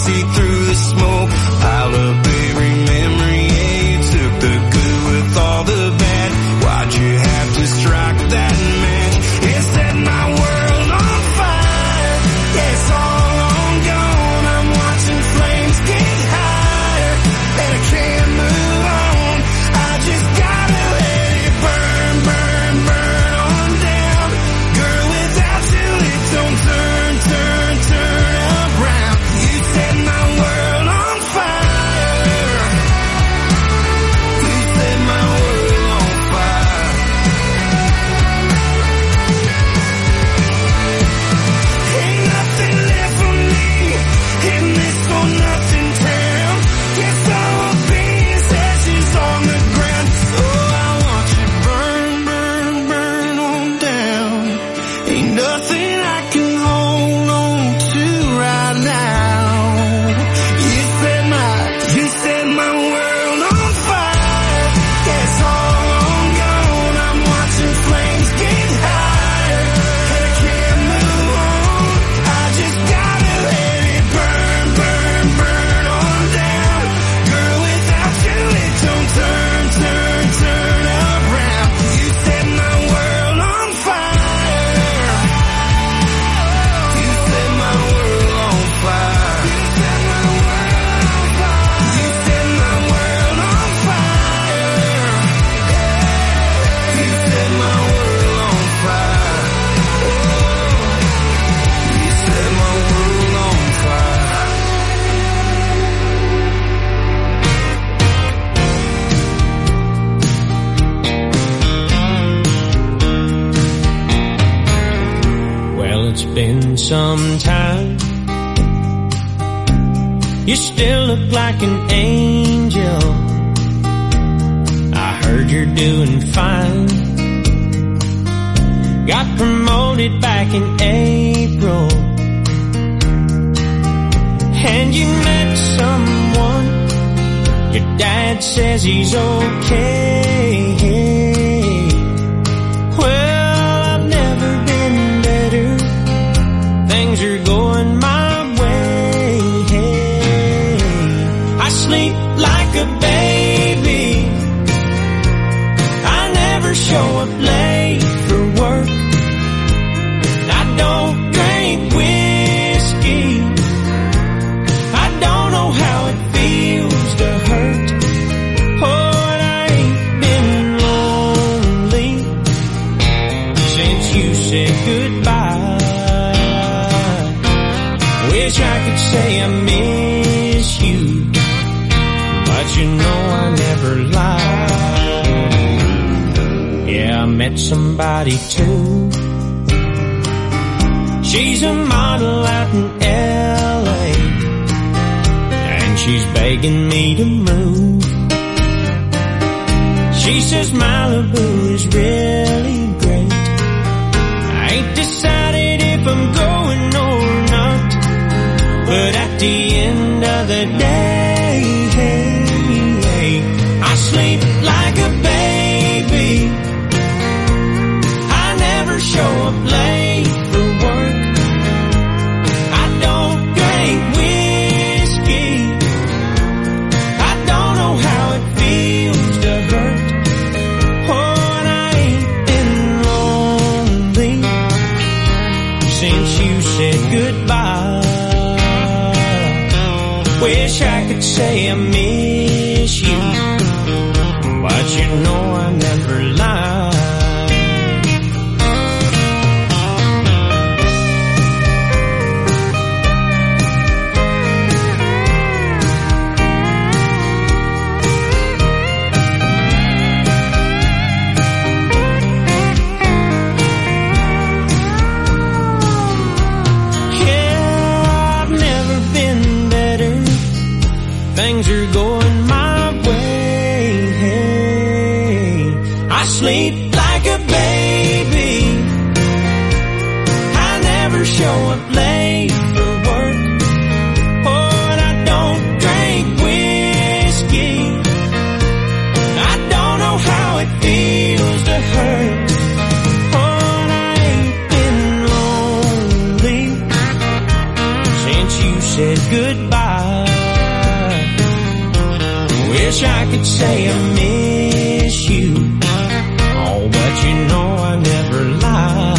see through the smoke. Pile up every memory, yeah, you took the good with all the bad. Why'd you have to strike that match? It set my world on fire. Yeah, it's all on gone. I'm watching flames get higher, and I can't move on. I just gotta let it burn, burn, burn on down. Girl, without you it don't turn, turn, turn around. You set my world on fire. You set my world on fire. Ain't nothing left for me in this for nothing town. Guess I will be as ashes on the ground. Oh, I want you burn, burn, burn on down. Ain't nothing I can hold on to right now. You set my world on fire. Yeah, it's all on gone. I'm watching flames get higher, and I can't move on. I just gotta let it burn, burn, burn on down. Girl, without you it don't turn, turn, turn around. You set my world on fire. You set my world on fire. You set my world on fire. You set my world on fire. You set my world on fire. You set my world on fire. Well, it's been some time. You still look like an angel. I heard you're doing fine. Got promoted back in April, and you met someone. Your dad says he's okay. Well, I've never been better. Things are going my way. I sleep like a baby. I never show up late for work. I don't drink whiskey. I don't know how it feels to hurt. Oh, and I ain't been lonely since you said goodbye. Wish I could say I miss you, but you know I never lie. Yeah, I met somebody too. She's a model out in LA, and she's begging me to move. She says Malibu is really great. I ain't decided if I'm going or not, but at the end of the day, I sleep like a baby. I never show up late for work. I don't drink whiskey. I don't know how it feels to hurt. Oh, and I ain't been lonely since you said goodbye. Wish I could say I miss you, but you know I never lie. Things are going my way. I sleep like a baby. I never show up late for work. Oh, and I don't drink whiskey. I don't know how it feels to hurt. Oh, and I ain't been lonely since you said goodbye. could say I miss you. Oh, but you know I never lied.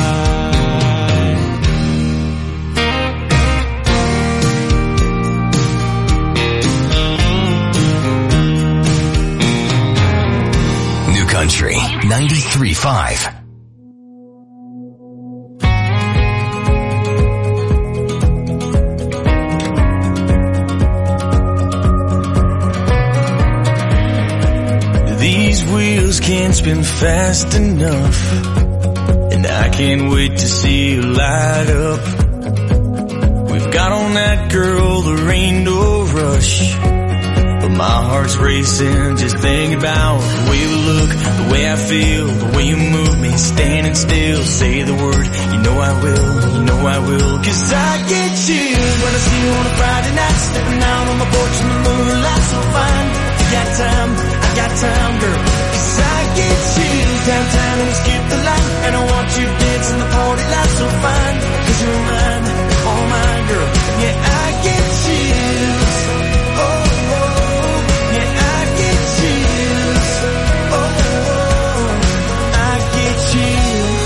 New Country 93.5. These wheels can't spin fast enough, and I can't wait to see you light up. We've got on that girl, there ain't no rush, but my heart's racing just thinking about the way we look, the way I feel, the way you move me, standing still. Say the word, you know I will, 'cause I get chills when I see you on a Friday night, stepping out on the porch in the moonlight so fine. I got time, girl, 'cause I get chills downtown and we skip the line, and I want you dancing the party light so fine, 'cause you're mine, all mine, girl. Yeah, I get chills. Oh, yeah, I get chills. Oh, I get chills.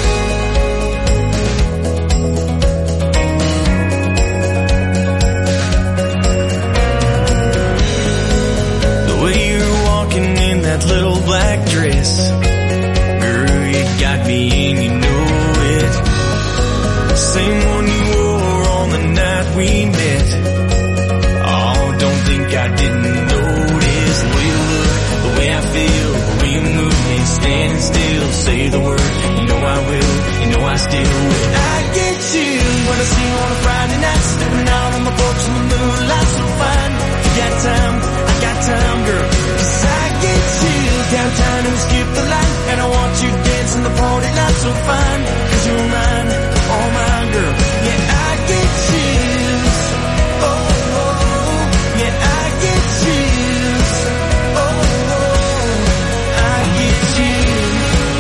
The way you're walking in that little black dress, girl, you got me and you know it. Same one you wore on the night we met. Oh, don't think I didn't notice the way you look, the way I feel, the way you move me, standing still. Say the word, you know I will, you know I still will. I get chills when I see you on a Friday night, stepping out on the porch in the moonlight so fine. I got time, girl, 'cause I get chills downtown and we skip the line, and I want you dancing the party light so fine, 'cause you're mine, all mine, girl. Yeah, I get chills. Oh, yeah, I get chills. Oh, I get chills.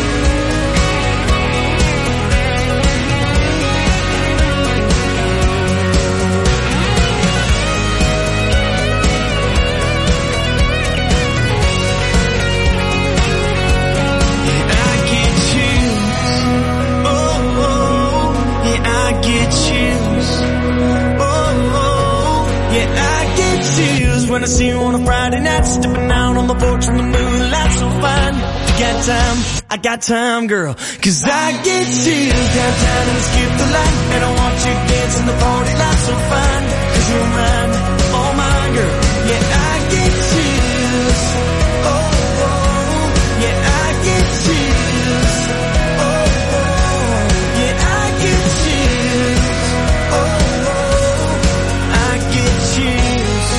When I see you on a Friday night, stepping out on the porch in the moonlight so fine. I got time, girl, 'cause I get chills downtown and we skip the line, and I want you dancing the party light so fine, 'cause you're mine, all mine, girl. Yeah, I get chills. Oh, yeah, I get chills. Oh, yeah, I get chills. Oh, I get chills.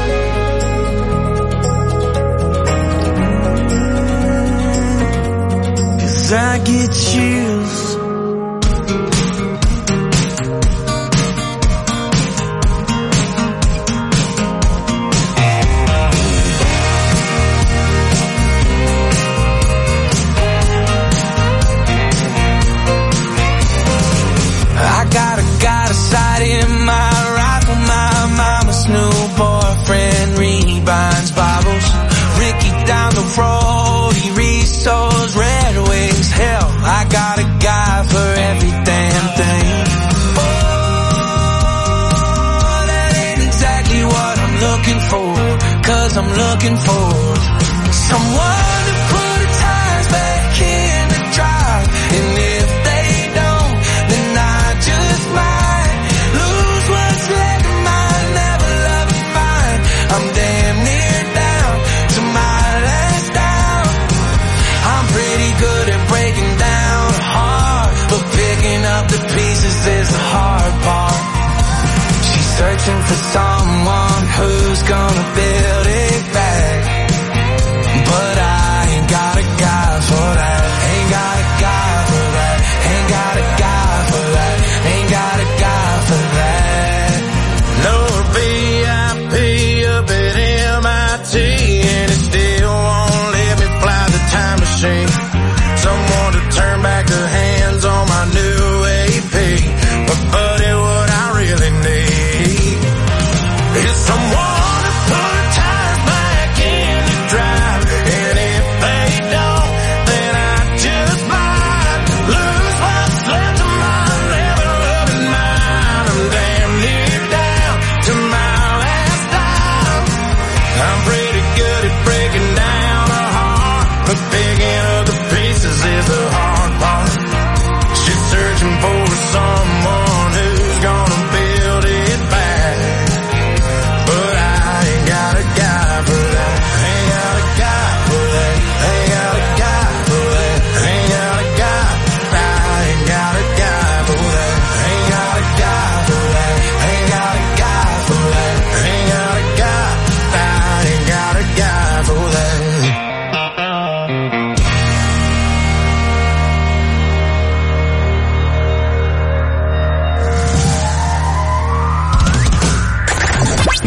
I get chills. I got a sight in my rifle. My mama's new boyfriend rebinds Bibles. Ricky down the road, he resows Red Wings. Hell, I got a guy for every damn thing. Oh, that ain't exactly what I'm looking for, 'cause I'm looking for someone to put the tires back in the drive. And if they don't, then I just might lose what's left of mine. Never love me fine. I'm damn near down to my last down. I'm pretty good at breaking down a heart, but picking up the pieces is the hard part. She's searching for someone who's gonna build it back, but I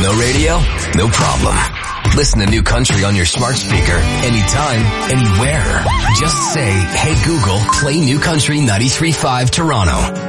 No radio? No problem. Listen to New Country on your smart speaker anytime, anywhere. Just say, hey Google, play New Country 93.5 Toronto.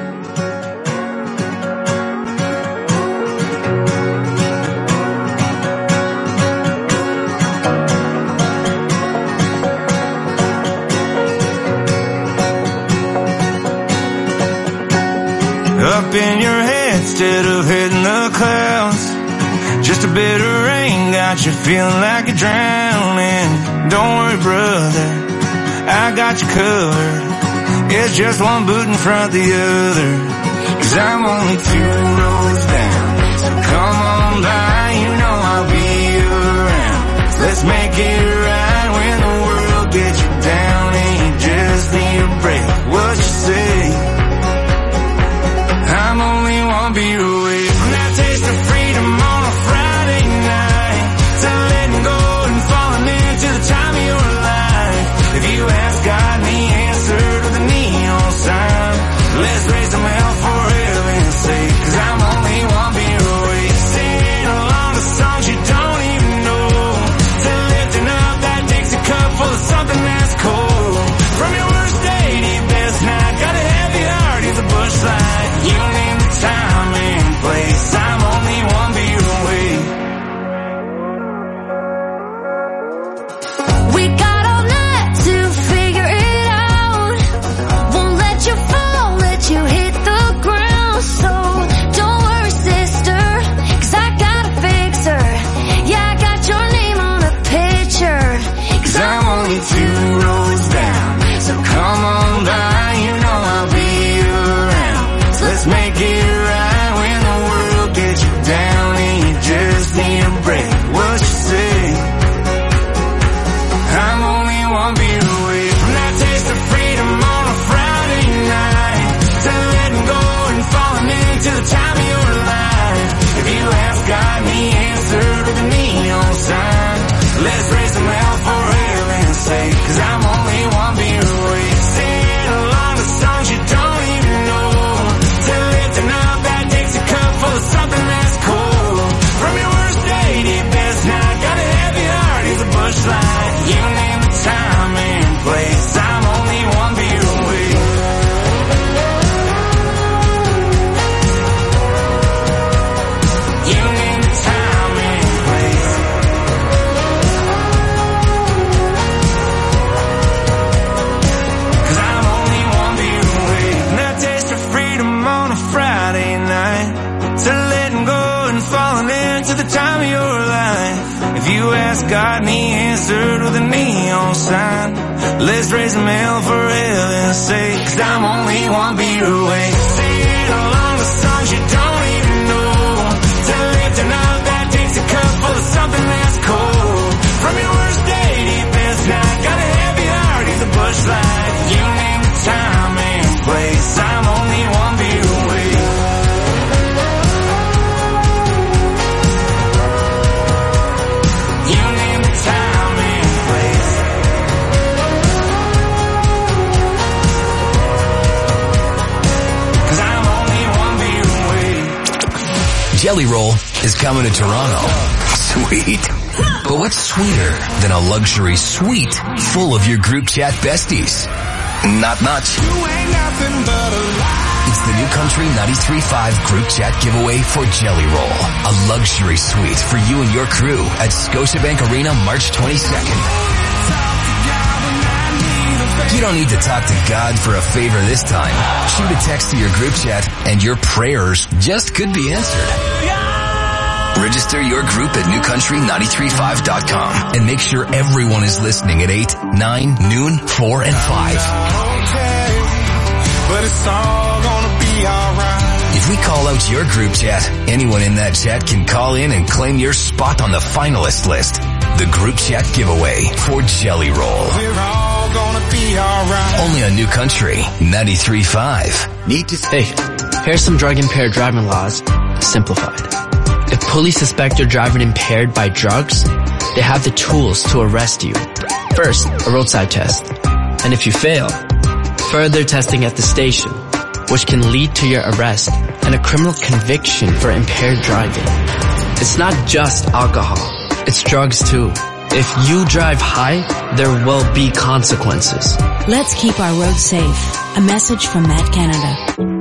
Up in your head instead of hitting the clouds. Just a bit of rain got you feeling like you're drowning. Don't worry, brother, I got you covered. It's just one boot in front of the other. 'Cause I'm only 2 roads down. So come on by, you know I'll be around. Let's make it right when the world gets you down and you just need a break. What you say? I'm only one beer away from that taste of freedom on a Friday night, to letting go and falling into the time of your life. If you ask God and He answered with a neon sign, let's raise them hell for heaven's sake. 'Cause I'm only one beer away, singing along to songs you don't even know, to lifting up that Dixie cup full of something that's cold. From your worst day to your best night, got a heavy heart, he's a bush light. You name the time and place, I'm only one beer away. We got all night to figure it out. Won't let you fall, let you hit the ground. So don't worry, sister, 'cause I got a fixer. Yeah, I got your name on a picture. 'Cause I'm only 2 roads down. So come on by, you know I'll be around. Let's make it right when the world gets you down and you just need a break. What you say? I'm only one beer away from that taste of freedom on a Friday night, to letting go and falling into the time of your life. If you ask God and He answered with a neon sign, let's raise them hell for heaven's sake. 'Cause I'm only one beer away, singing along to songs you don't even know, to lifting up that Dixie cup full of something that's cold. From your worst day to your best night, got a heavy heart, he's a bush light. You name the time and place, I'm only one beer away. You name the time and place. 'Cause I'm only one beer away from that taste of freedom on a Friday night, to letting go and falling into the time of your life. If you ask God and He answered with a neon sign, let's raise them hell for heaven's sake. 'Cause I'm only one beer away, singing along the songs you don't even know, to lifting up that Dixie cup full of something that's cold. From your worst day to your best night, got a heavy heart, he's a bush light. You name the time and place, I'm only one beer away. You name the time and place. 'Cause I'm only one beer away. Jelly Roll is coming to Toronto. Sweet. But what's sweeter than a luxury suite full of your group chat besties? Not much. It's the New Country 93.5 group chat giveaway for Jelly Roll. A luxury suite for you and your crew at Scotiabank Arena March 22nd. You don't need to talk to God for a favor this time. Shoot a text to your group chat and your prayers just could be answered. Register your group at newcountry935.com and make sure everyone is listening at 8, 9, noon, 4, and 5. But it's all gonna be alright. If we call out your group chat, anyone in that chat can call in and claim your spot on the finalist list. The group chat giveaway for Jelly Roll. We're all gonna be alright. Only on New Country 93.5. Hey, here's some drug-impaired driving laws, simplified. If police suspect you're driving impaired by drugs, they have the tools to arrest you. First, a roadside test. And if you fail, further testing at the station, which can lead to your arrest and a criminal conviction for impaired driving. It's not just alcohol. It's drugs too. If you drive high, there will be consequences. Let's keep our roads safe. A message from Matt Canada.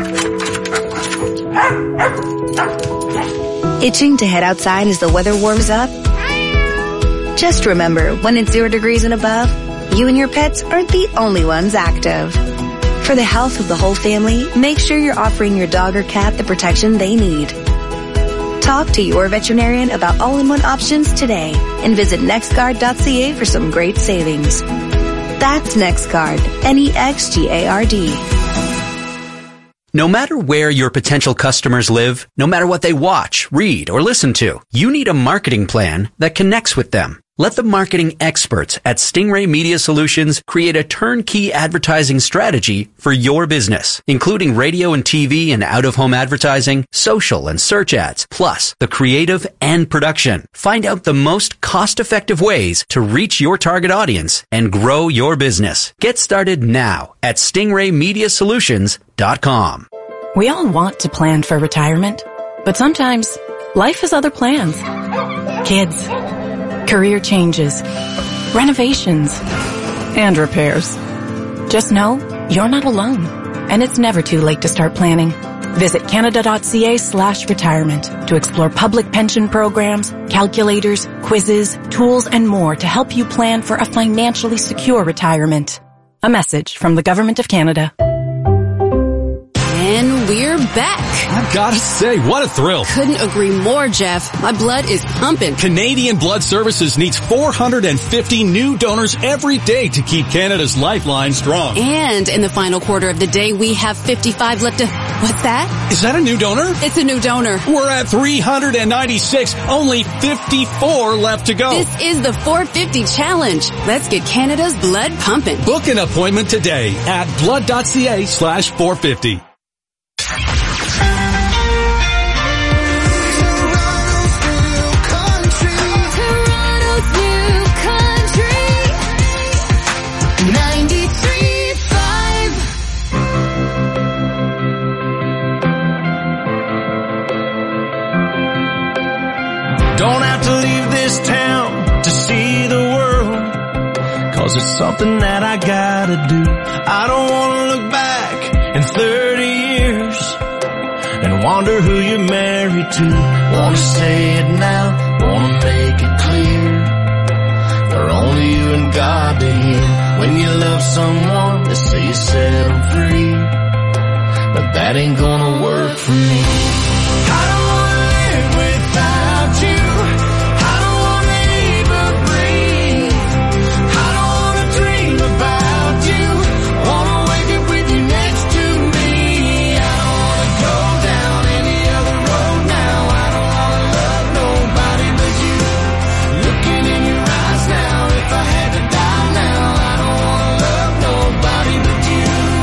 Itching to head outside as the weather warms up? Just remember, when it's 0 degrees and above, you and your pets aren't the only ones active. For the health of the whole family, make sure you're offering your dog or cat the protection they need. Talk to your veterinarian about all-in-one options today and visit nextguard.ca for some great savings. That's NextGuard, NEXGARD. No matter where your potential customers live, no matter what they watch, read, or listen to, you need a marketing plan that connects with them. Let the marketing experts at Stingray Media Solutions create a turnkey advertising strategy for your business, including radio and TV and out-of-home advertising, social and search ads, plus the creative and production. Find out the most cost-effective ways to reach your target audience and grow your business. Get started now at StingrayMediaSolutions.com. We all want to plan for retirement, but sometimes life has other plans. Kids, career changes, renovations, and repairs. Just know you're not alone, and it's never too late to start planning. Visit canada.ca/retirement to explore public pension programs, calculators, quizzes, tools, and more to help you plan for a financially secure retirement. A message from the Government of Canada. And we're back. I've got to say, what a thrill. Couldn't agree more, Jeff. My blood is pumping. Canadian Blood Services needs 450 new donors every day to keep Canada's lifeline strong. And in the final quarter of the day, we have 55 left to... What's that? Is that a new donor? It's a new donor. We're at 396. Only 54 left to go. This is the 450 challenge. Let's get Canada's blood pumping. Book an appointment today at blood.ca/450. Don't have to leave this town to see the world, 'cause it's something that I gotta do. I don't wanna look back in 30 years and wonder who you're married to. Wanna say it now, wanna make it clear, for only you and God to hear. When you love someone, they say you set them free, but that ain't gonna work for me. I don't wanna live without you. I don't wanna even breathe. I don't wanna dream about you. Wanna wake up with you next to me. I don't wanna go down any other road now. I don't wanna love nobody but you. Looking in your eyes now, if I had to die now, I don't wanna love nobody but you.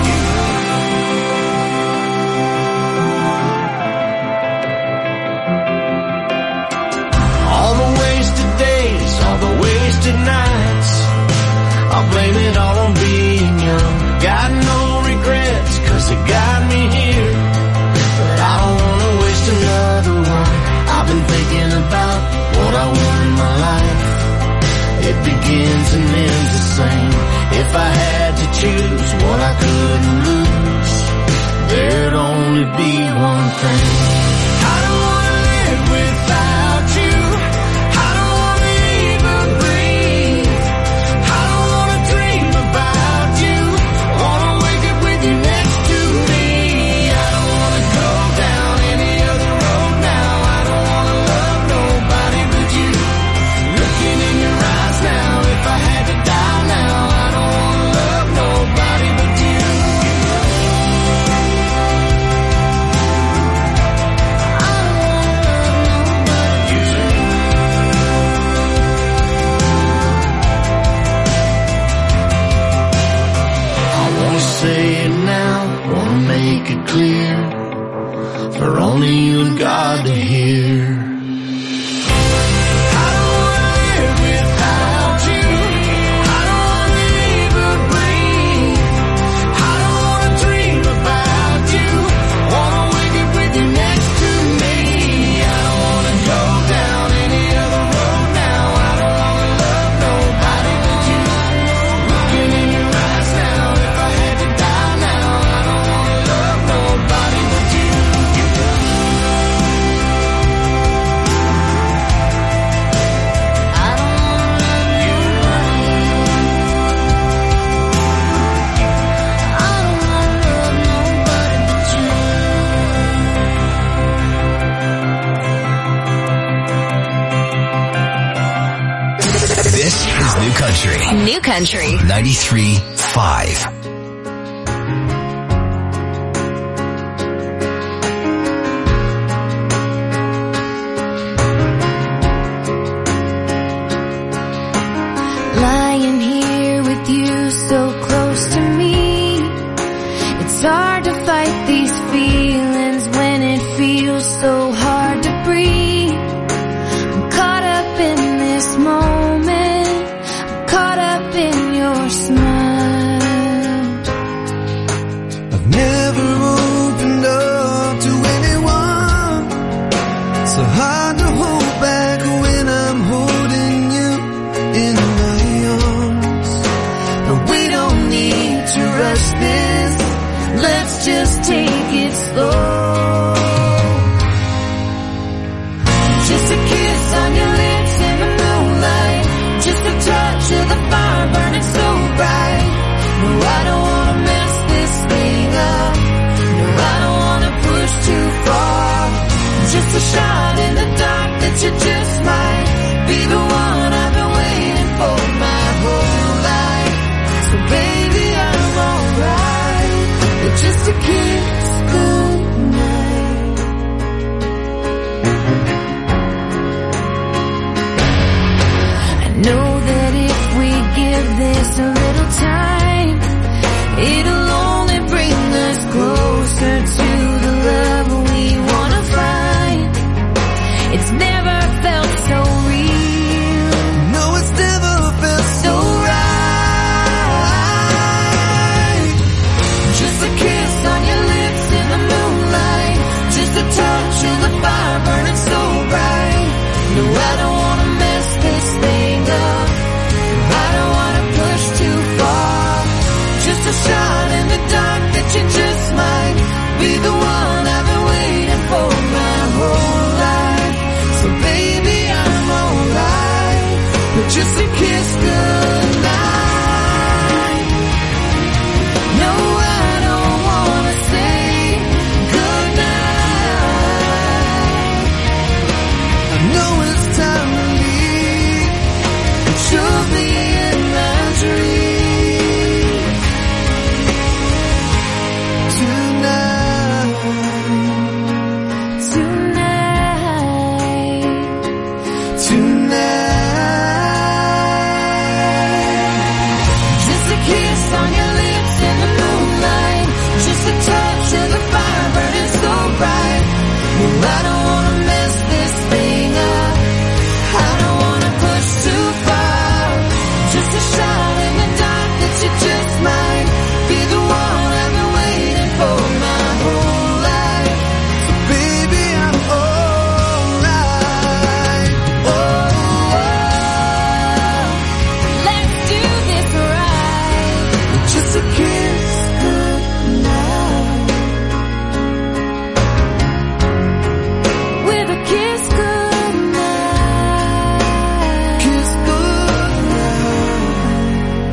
All the wasted days, all the wasted nights, I'll blame it all on being young. Got no regrets, 'cause it got me here, but I don't wanna waste another one. I've been thinking about what I want in my life. It begins and ends the same. If I had to choose what I couldn't lose, there'd only be one thing. I don't wanna live without you. I don't wanna even breathe. I don't wanna dream about you. Wanna wake up with you next to me. I don't wanna go down any other road now. I don't wanna love nobody but you. Looking in your eyes now, if I had to die now, I don't wanna love nobody but you. Say it now, wanna make it clear, for only you and God to hear. I don't wanna live without you. I don't wanna even breathe. I don't wanna dream about you. Wanna wake up with you next to me. I don't wanna go down Country. New Country. 93.5. Lying here with you so close to me, it's hard to fight these feelings when it feels so hard to breathe. I'm caught up in this moment, I'm caught up in your smile. I've never opened up to anyone, so hard to hold back when I'm holding you in my arms. But we don't need to rush this, let's just take it slow. Just a kiss on your lips in the moonlight, just a touch of the fire burning so bright. No, I don't wanna mess this thing up, no, I don't wanna push too far. Just a shot in the dark that you just might be the one I've been waiting for my whole life. So baby, I'm alright with just a kiss goodnight. I know that if we give this a little time, it'll only bring us closer to the love we wanna find. It's never felt so real. No, it's never felt so right. Just a kiss on your lips in the moonlight, just a touch of the fire burning so bright. No, I don't wanna mess this thing up, I don't wanna push too far. Just a shot in the dark that you just might be the one I've been waiting for my whole life. So baby, I'm alright with just a kiss goodnight. No, I don't wanna say goodnight. I know it's time to leave, but you'll be in my dream tonight. Just a kiss on your lips in the moonlight, just a touch of the fire burning so bright. No, I don't wanna mess this thing up, I don't wanna push too far. Just a shot in the dark that you just might be the one I've been waiting for my whole life. So baby, I'm alright. Let's do this right. Just a kiss goodnight. With a kiss goodnight. Kiss goodnight.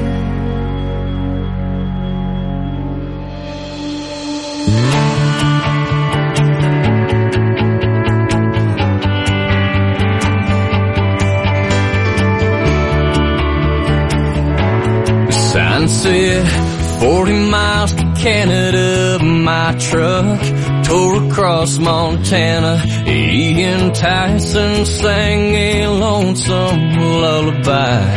Sign said 40 miles to Canada, my truck tore across Montana. Ian Tyson sang a lonesome lullaby,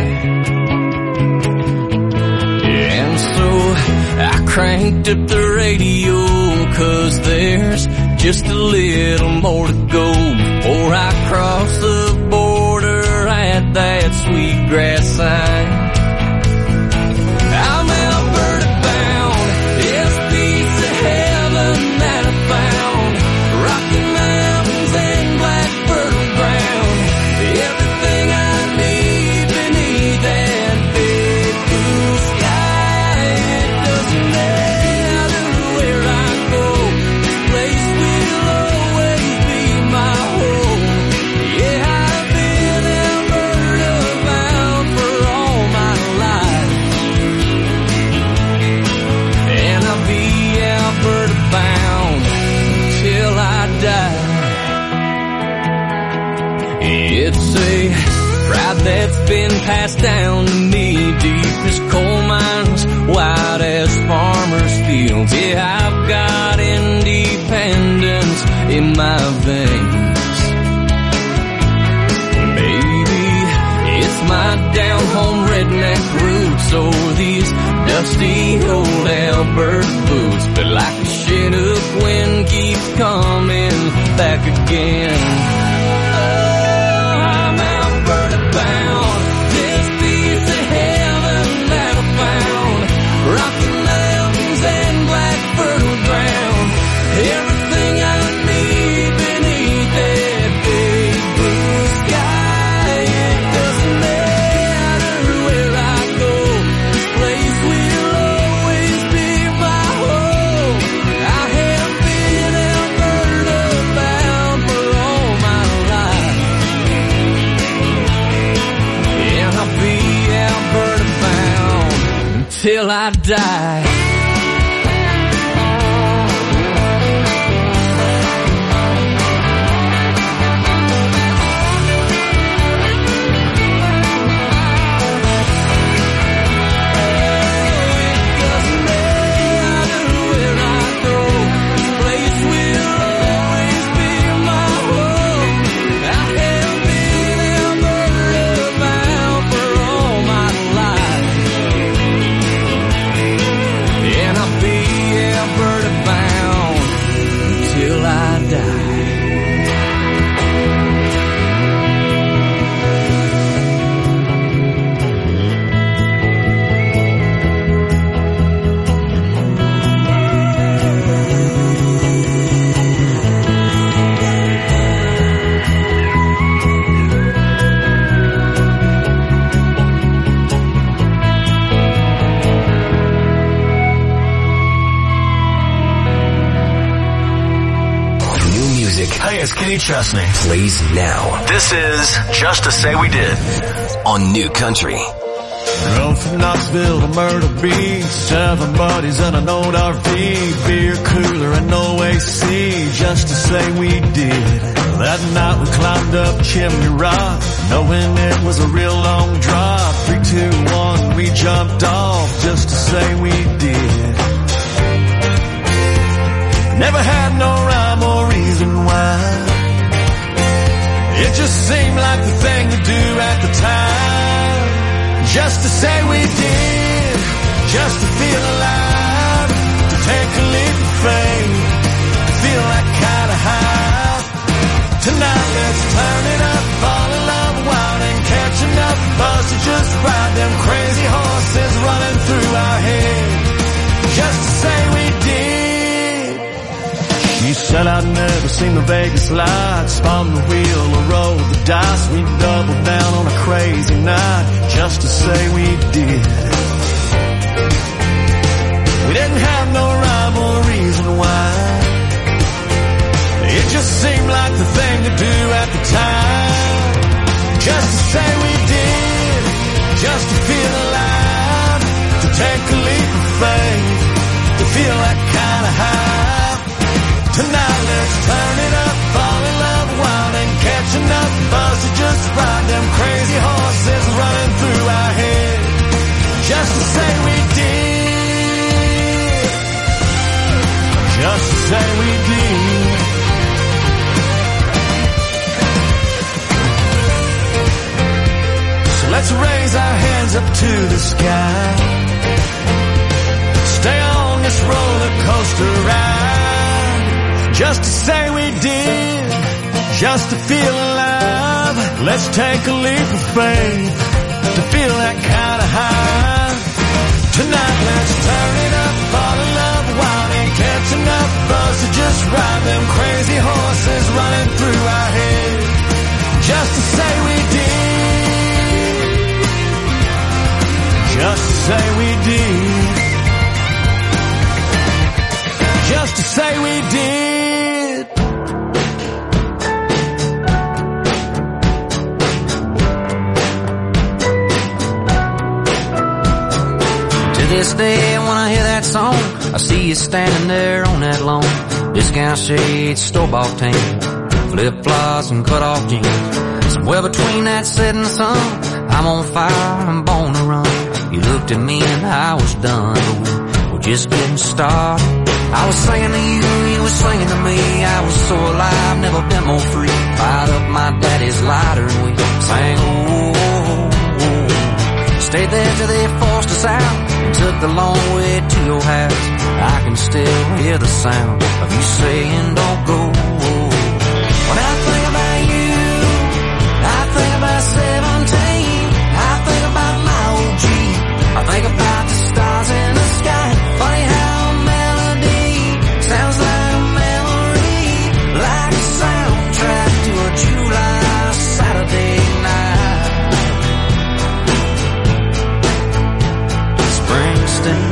and so I cranked up the radio, 'cause there's just a little more to go before I cross the border at that Sweetgrass sign. I'm Alberta bound, it's a piece of heaven that I found. Rocky Mountains and black fertile ground, everything I need beneath that big blue sky. It doesn't matter where I go, this place will always be my home. Yeah, I've been Alberta bound for all my life, and I'll be Alberta bound till I die. It's a pride that's been passed down to me veins. Maybe it's my down-home redneck roots, or these dusty old Alberta boots, but like a Chinook wind keeps coming back again. Oh, I'm Alberta bound, this piece of heaven that I found, Rocky Mountains and black fertile ground, everything I need beneath that big blue sky. It doesn't matter where I go, this place will always be my home. I have been Alberta bound for all my life, and I'll be Alberta bound until I die. Kenny Chesney plays now. This is Just to Say We Did on New Country. Drove from Knoxville to Myrtle Beach, 7 buddies and an old RV, beer cooler and no AC, just to say we did. That night we climbed up Chimney Rock, knowing it was a real long drop. 3, 2, 1, we jumped off, just to say we did. Never had no rhyme or reason why, it just seemed like the thing to do at the time. Just to say we did, just to feel alive, to take a leap of faith, to feel that kind of high. Tonight let's turn it up, fall in love wild and catch enough buzz to just ride them crazy horses running through our head. Just to say we did. She said I'd never seen the Vegas lights, spun the wheel or rolled the dice. We doubled down on a crazy night, just to say we did. We didn't have no rhyme or reason why, it just seemed like the thing to do at the time. Just to say we did, just to feel alive, to take a leap of faith, to feel that kind of high. Tonight let's turn it up, fall in love wild and catch enough buzz to just ride them crazy horses running through our head. Just to say we did, just to say we did. So let's raise our hands up to the sky, stay on this roller coaster ride. Just to say we did, just to feel alive. Let's take a leap of faith, to feel that kind of high. Tonight let's turn it up, fall in love wild and catch enough buzz to just ride them crazy horses running through our head. Just to say we did, just to say we did, just to say we did. This day when I hear that song, I see you standing there on that lawn. Discount shades, store-bought tan, flip-flops and cut-off jeans. Somewhere between that setting sun, I'm on fire, I'm born to run. You looked at me and I was done, but we're just getting started. I was singing to you, you were singing to me. I was so alive, never a bit more free. Fired up my daddy's lighter and we sang, oh, oh, oh. Stayed there till they forced us out and took the long way to your house. I can still hear the sound of you saying don't go. When I think about you, I think about 17. I think about my old Jeep. I think about the stars in the sky. Funny how a melody sounds like a memory, like a soundtrack to a July Saturday night. Springsteen.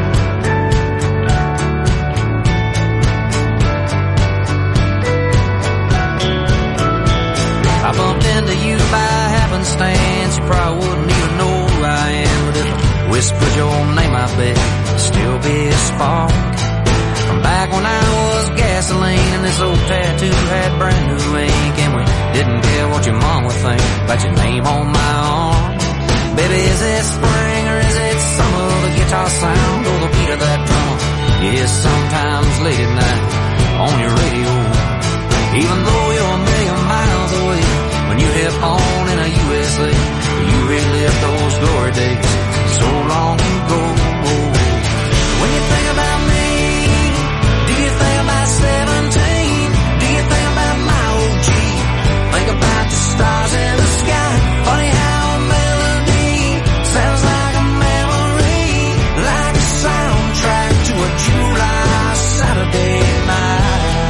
I bumped into you by happenstance. You probably wouldn't even know who I am, but if I whispered your name, I bet it'd still be a spark. From back when I was gasoline and this old tattoo had brand new ink, and we didn't care what your mom would think about your name on my arm. Baby, is it spring or is it summer? The guitar sound or the beat of that drum? Yes, sometimes late at night on your radio. Even though you're a million miles away, when you hit on in a USA, you relive those glory days so long ago. When you think about me, do you think about 17? Do you think about my old Jeep? Think about the stars in the sky. Funny how a melody sounds like a memory, like a soundtrack to a July Saturday night.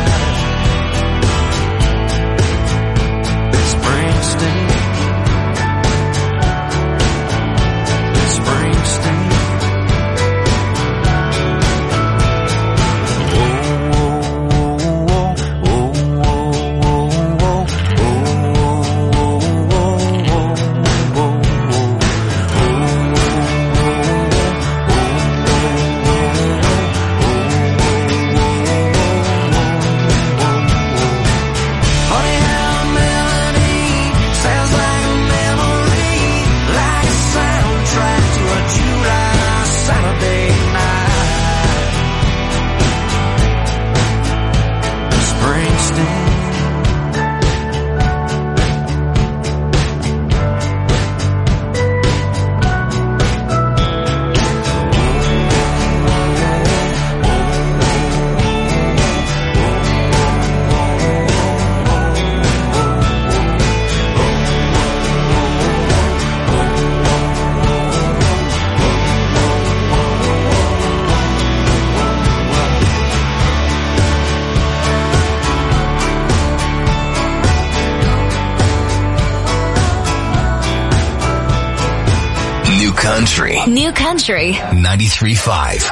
New Country 93.5.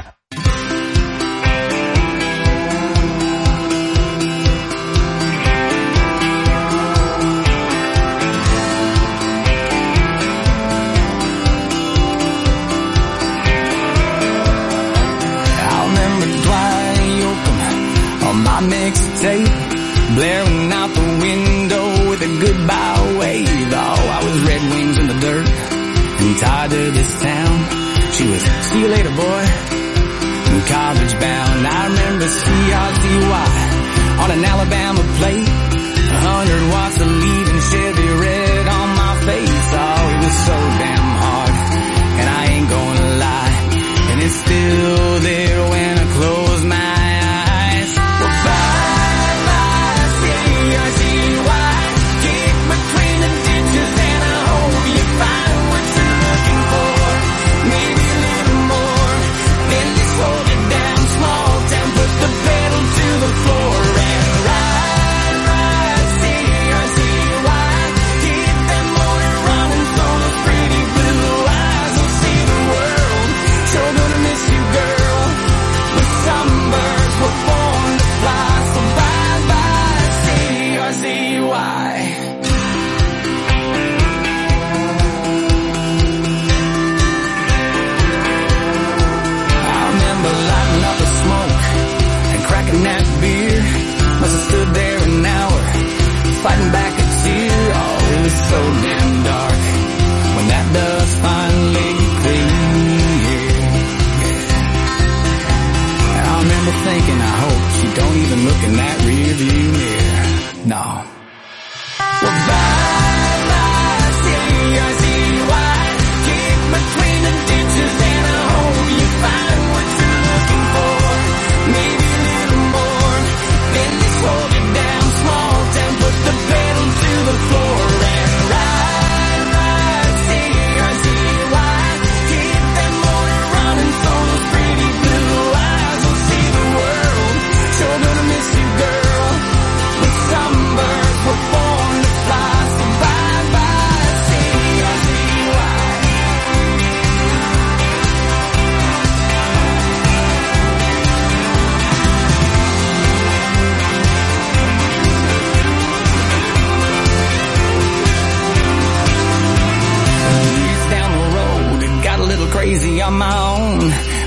Mixtape blaring out the window with a goodbye wave. Oh, I was Red Wings in the dirt and tied to this town. She was, see you later, boy, and college bound. I remember CRTY on an Alabama plate, 100 watts of leaving Chevy red on my face. Oh, it was so damn hard, and I ain't gonna lie, and it's still there when I close my eyes. Well, bye-bye, CRTY, kick between the ditches, and I hope you find what you're looking for. Maybe a little more, then just hold it down, small town, put the pedal to the floor and ride.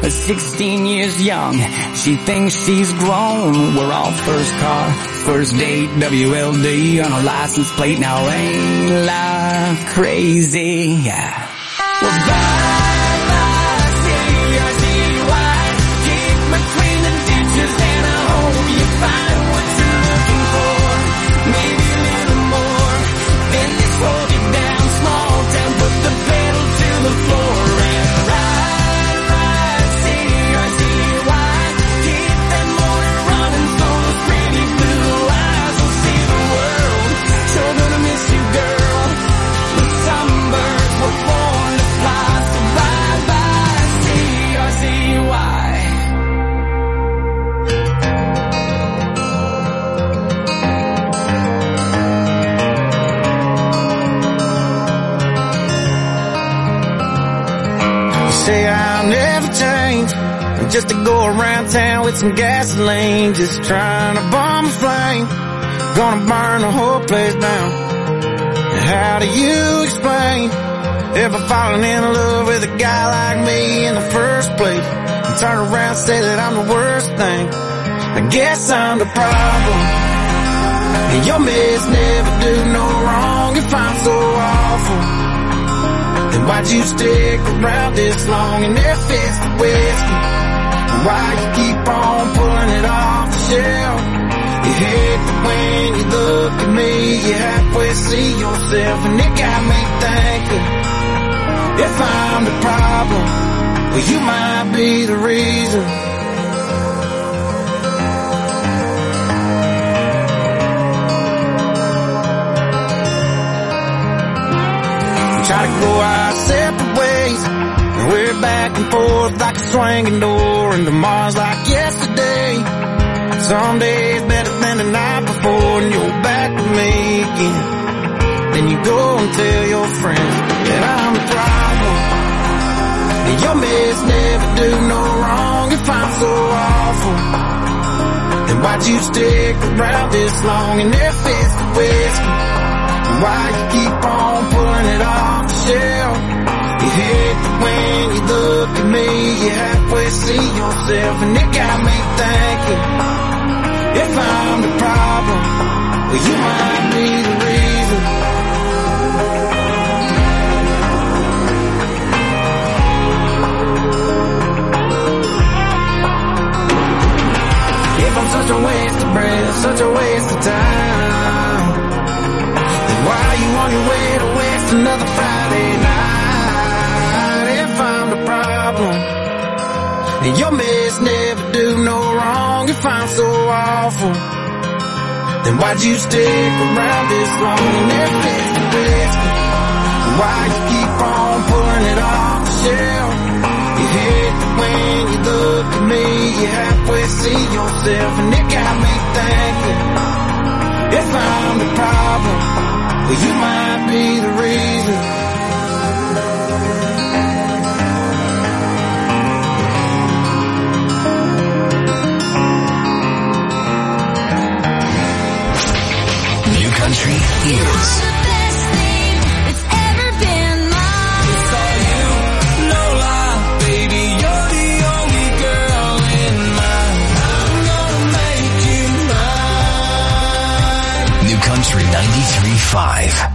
but 16 years young. She thinks she's grown. We're all first car, first date, WLD on a license plate. Now ain't life crazy? Yeah. Well, bye-bye, C-R-C-Y. Keep between the ditches and I hope you find what you're looking for. Maybe a little more than this hold you down. Small town, put the pedal to the floor and ride, C-R-C-Y. Keep that motor running for those pretty blue eyes. We'll see the world. Sure gonna miss you, girl. The sunbirds were born to fly. So bye-bye, C-R-C-Y. Say I'll never change, just to go around town with some gasoline, just trying to bomb a flame, gonna burn the whole place down. How do you explain ever falling in love with a guy like me in the first place, and turn around and say that I'm the worst thing? I guess I'm the problem, and your mess never do no wrong. If I'm so awful, then why'd you stick around this long? And if it's the whiskey, why you keep on pulling it off the shelf? You hate that when you look at me, you halfway see yourself. And it got me thinking, if I'm the problem, well, you might be the reason. Try to go our separate ways, and we're back and forth like a swinging door, and tomorrow's like yesterday. Some days better than the night before, and you're back with me again. Then you go and tell your friends that I'm the problem, and your mess never do no wrong. If I'm so awful, then why'd you stick around this long? And if it's the whiskey, why you keep on pulling it off the shelf? You hate that when you look at me, you halfway see yourself. And it got me thinking, if I'm the problem, well, you might be the reason. If I'm such a waste of breath, such a waste of time, why are you on your way to waste another Friday night? If I'm the problem, and your mess never do no wrong. If I'm so awful, then why'd you stick around this long? And if it's the whiskey, why you keep on pulling it off the shelf? You hate that when you look at me, you halfway see yourself. And it got me thinking, if I'm the problem, well, you might be the reason. New Country is the best thing that's ever been mine. It's all you, no lie, baby. You're the only girl in mine. I'm gonna make you mine. New Country 93.5.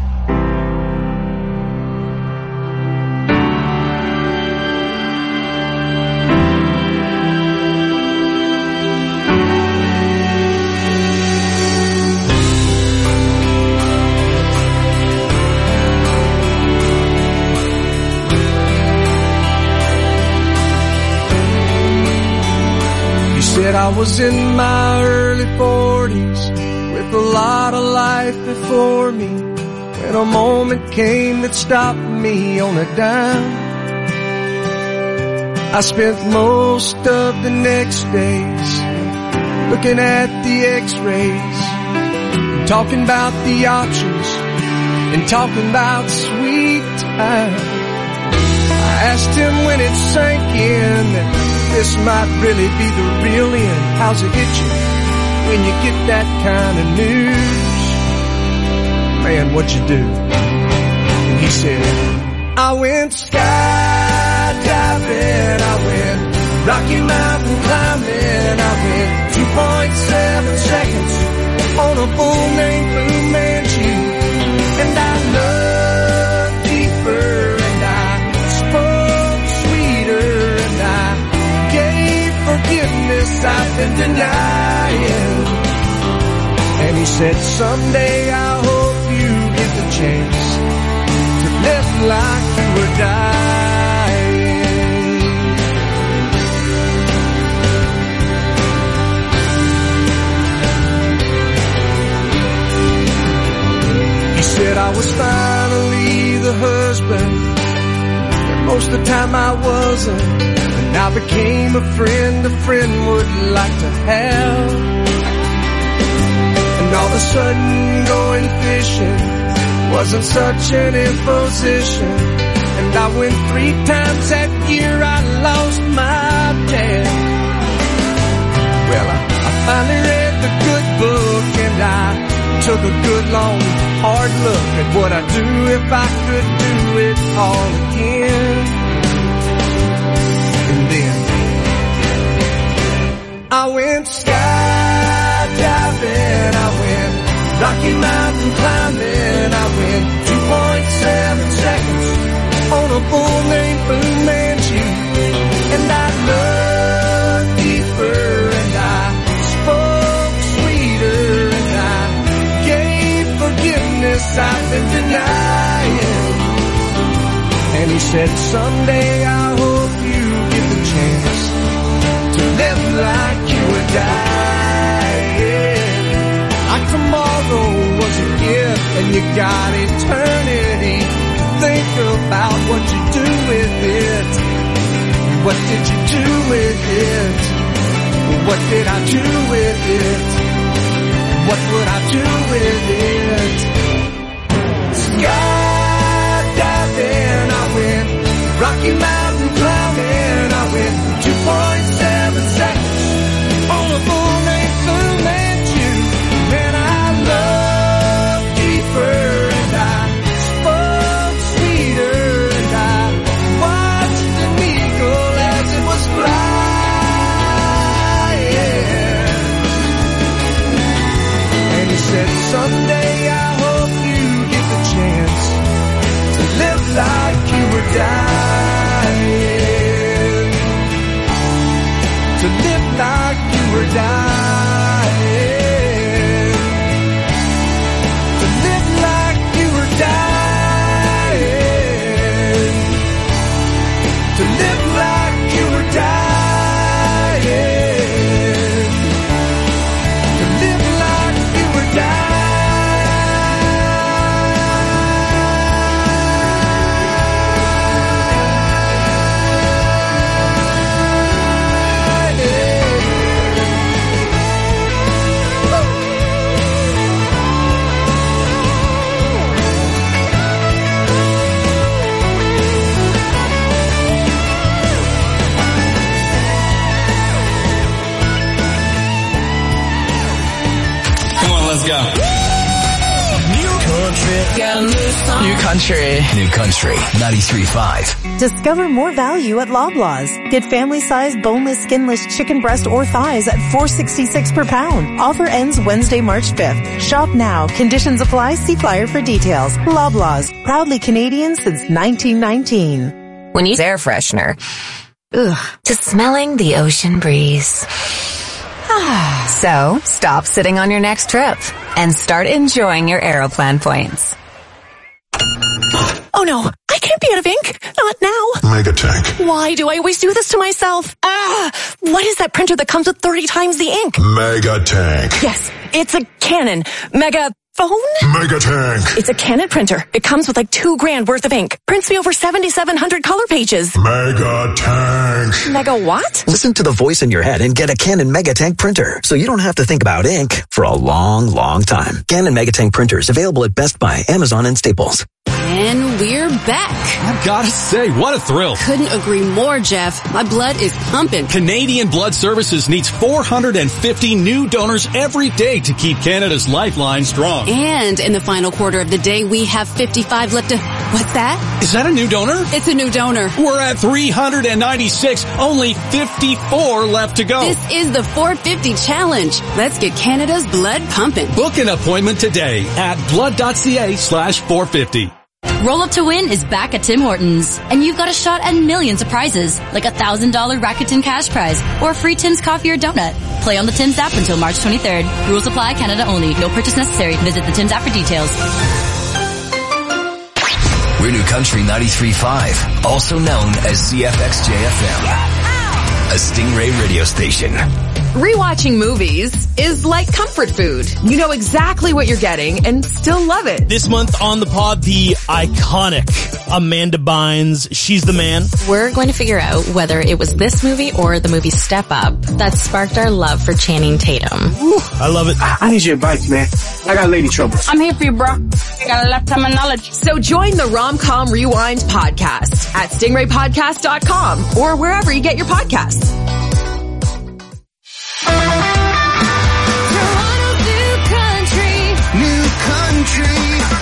Said I was in my early 40s with a lot of life before me, when a moment came that stopped me on a dime. I spent most of the next days looking at the x-rays, and talking about the options, and talking about sweet time. I asked him when it sank in that this might really be the real end. How's it hit you when you get that kind of news? Man, what'd you do? And he said, I went skydiving, I went Rocky Mountain climbing, I went 2.7 seconds on a bull named Fu Manchu. And I looked deeper and I spoke sweeter and I gave forgiveness I've been denying. And he said, someday I hope you get the chance to live like you were dying. He said I was finally the husband, and most of the time I wasn't. And I became a friend would like to have. And all of a sudden going fishing wasn't such an imposition. And I went 3 times that year, I lost my dad. Well, I finally read the good book and I took a good long hard look at what I'd do if I could do it all again. And then I went skydiving, I went Rocky Mountain climbing, I went 2.7 seconds on a bull named Fu Manchu. And I looked deeper and I spoke sweeter and I gave forgiveness I've been denying. And he said, someday I hope you get the chance to live like you were dying. Like tomorrow was a gift and you got eternity. Think about what you do with it. What did you do with it? What did I do with it? What would I do with it? Skydiving, I went Rocky Mountain climbing, I went 2.7 seconds on a bull named Fu Manchu. And I looked deeper and I spoke sweeter and I watched an eagle as it was flying. And he said, someday I hope you get the chance to live like you were dying. To live like you were dying. To live like you were dying. To live like you were dying. To live like you were dying. Let's go. New country. New Country 93.5. Discover more value at Loblaws. Get family-sized boneless, skinless chicken breast or thighs at $4.66 per pound. Offer ends Wednesday, March 5th. Shop now. Conditions apply. See flyer for details. Loblaws. Proudly Canadian since 1919. When you use air freshener, to smelling the ocean breeze. So, stop sitting on your next trip and start enjoying your Aeroplan points. Oh no, I can't be out of ink. Not now. Megatank. Why do I always do this to myself? What is that printer that comes with 30 times the ink? Megatank. Yes, it's a Canon Megaphone? Megatank. It's a Canon printer. It comes with like $2,000 worth of ink. Prints me over 7,700 color pages. Megatank. Mega what? Listen to the voice in your head and get a Canon Megatank printer, so you don't have to think about ink for a long, long time. Canon Megatank printers available at Best Buy, Amazon, and Staples. And we're back. I've gotta say, what a thrill. Couldn't agree more, Jeff. My blood is pumping. Canadian Blood Services needs 450 new donors every day to keep Canada's lifeline strong. And in the final quarter of the day, we have 55 left to... What's that? Is that a new donor? It's a new donor. We're at 396. Only 54 left to go. This is the 450 challenge. Let's get Canada's blood pumping. Book an appointment today at blood.ca/450. Roll Up to Win is back at Tim Hortons, and you've got a shot at millions of prizes, like a $1,000 Rakuten cash prize or a free Tim's coffee or donut. Play on the Tim's app until March 23rd. Rules apply, Canada only. No purchase necessary. Visit the Tim's app for details. We're New Country 93.5, also known as CFXJ-FM, a Stingray radio station. Rewatching movies is like comfort food. You know exactly what you're getting and still love it. This month on the pod, the iconic Amanda Bynes. She's the man. We're going to figure out whether it was this movie or the movie Step Up that sparked our love for Channing Tatum. Ooh, I love it. I need your advice, man. I got lady trouble. I'm here for you, bro. I got a lifetime of knowledge. So join the Rom-Com Rewind podcast at stingraypodcast.com or wherever you get your podcasts. New Country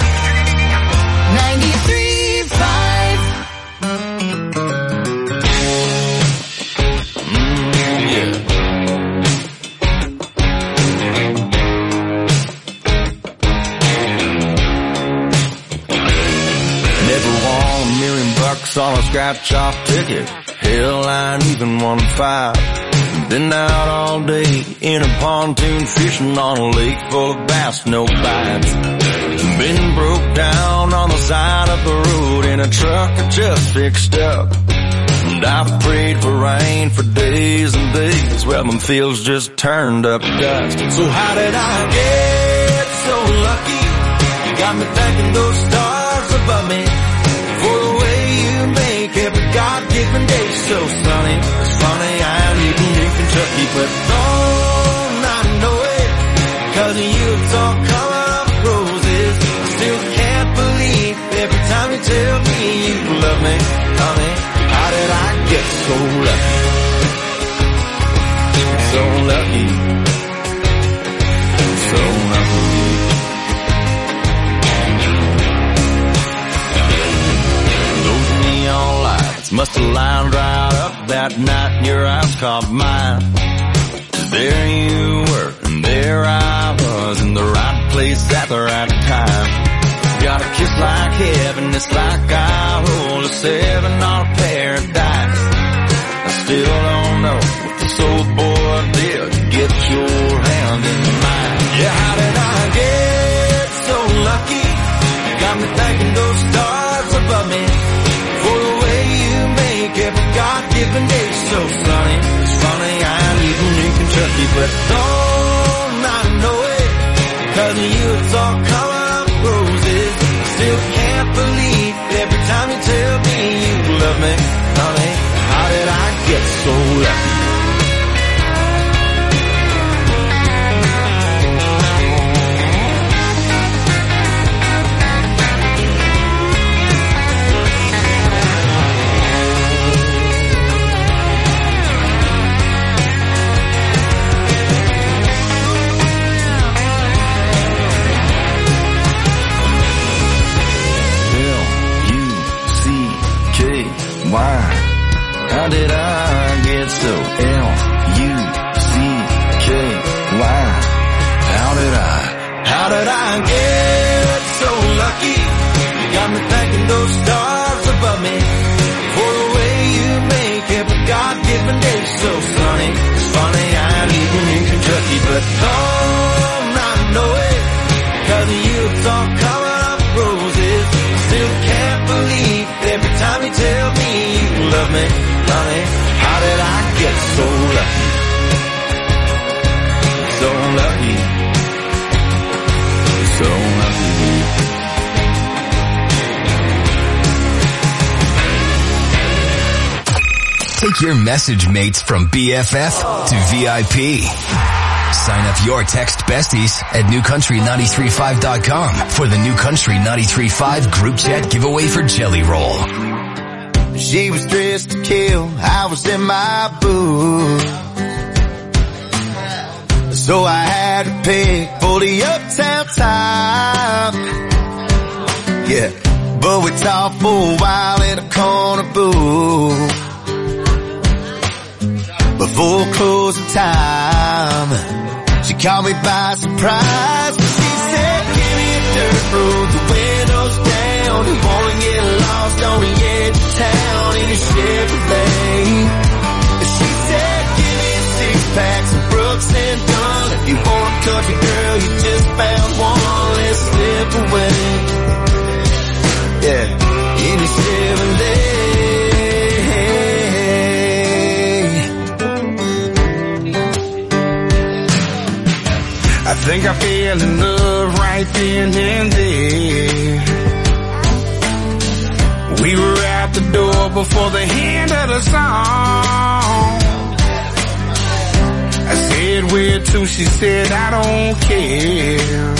93.5. Never won $1,000,000 on a scratch-off ticket. Hell, I ain't even won 5. Been out all day in a pontoon fishing on a lake full of bass, no bites. Been broke down on the side of the road in a truck I just fixed up. And I've prayed for rain for days and days. Well, my fields just turned up dust. So how did I get so lucky? You got me thanking those stars above me for the way you make every God-given day so sunny. It's funny, I'm even in Kentucky, but don't I know it? 'Cause of you it's all coming up roses. I still can't believe every time you tell me you love me, honey. How did I get so lucky? So lucky. So lucky. Those neon lights must have lined right up that night and your eyes caught mine. There you were, and there I was, in the right place at the right time. Got a kiss like heaven, it's like I rolled a 7 on a paradise. I still don't know what this old boy did to get your hand in mine. Yeah, how did I get so lucky? You got me thanking those stars above me for the way you make every God-given day so sunny. It's funny, I'm even in Kentucky, but don't I know it? 'Cause of you it's all coming up roses. Still can't believe every time you tell me you love me, honey. How did I get so lucky? Why? How did I get so L-U-C-K-Y? How did I get so lucky? You got me thanking those stars above me for the way you make every God-given day so sunny. It's funny, I'm even in Kentucky, but don't I know it? 'Cause of you it's all coming up roses. Still can't believe every time you tell me you love me, honey. How did I get so lucky? So lucky. So lucky. Take your message mates from BFF to VIP. Sign up your text besties at newcountry935.com for the New Country 93.5 group chat giveaway for Jelly Roll. She was dressed to kill, I was in my booth. So I had to pick for the uptown top. Yeah, but we talked for a while in a corner booth. Before closing time, she caught me by surprise. She said, give me a dirt road, the windows down. You wanna get lost on the edge of town in your Chevrolet. She said, give me a six-pack, some Brooks and Dunn. If you want a country girl, you just found one, let's slip away. Yeah, in your Chevrolet. I think I fell in love right then and there. We were out the door before the end of the song. I said, where to? She said, I don't care.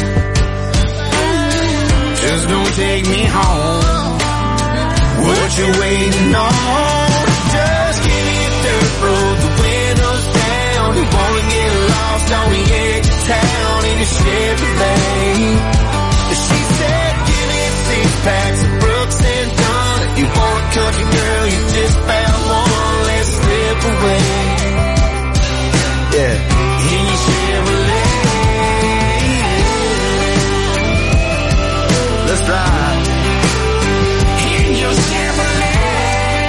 Just gonna take me home. What you waiting on? Just give me a dirt road, the windows down. You wanna get lost on the edge of town in a Chevrolet. She said, give me a six-pack, some Brooks and Dunn. If you want a country girl, you just found one, let's slip away. Yeah, in your Chevrolet. Let's ride. In your Chevrolet.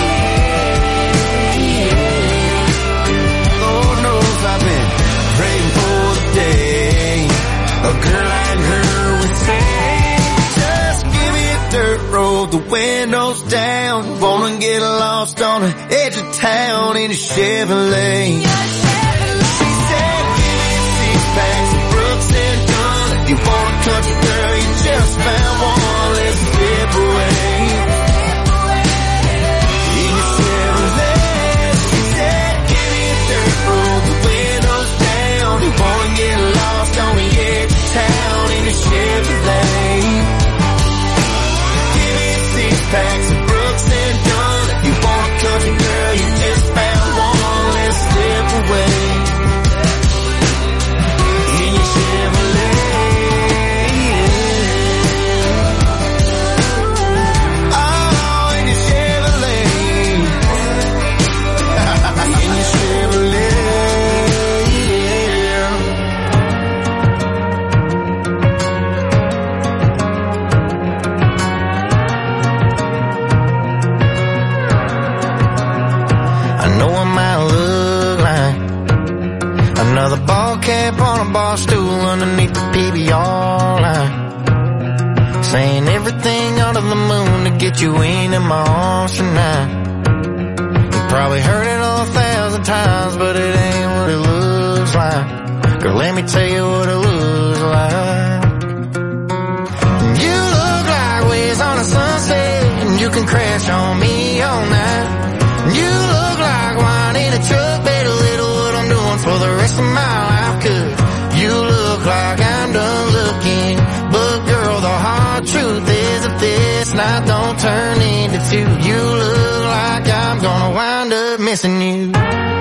Lord knows I've been praying for the day a girl like her would say, just give me a dirt road, the windows down. Wanna get lost on the edge of town in a Chevrolet. She said, give me a six-pack, some Brooks and Dunn. If you want a country girl, you just found one, let's slip away. In your Chevrolet. She said, give me a dirt road, the windows down. You wanna get lost on the edge of town in a Chevrolet. Give me a six-pack, some Brooks and Dunn. If you want a country girl, you just found one, let's slip away. In your Chevrolet. Oh, in your Chevrolet. In your Chevrolet. I know I might look like another ball cap on a bar stool underneath the PBR line, saying everything under the moon to get you into my arms tonight. You probably heard it 1,000 times, but it ain't what it looks like. Girl, let me tell you what it looks like. You look like waves on a sunset, and you can crash on me all night. You look like wine in a truck, better little what I'm doing for the rest of my life. 'Cause you look like I'm done looking, but girl, the hard truth is if this night don't turn into two, you look like I'm gonna wind up missing you.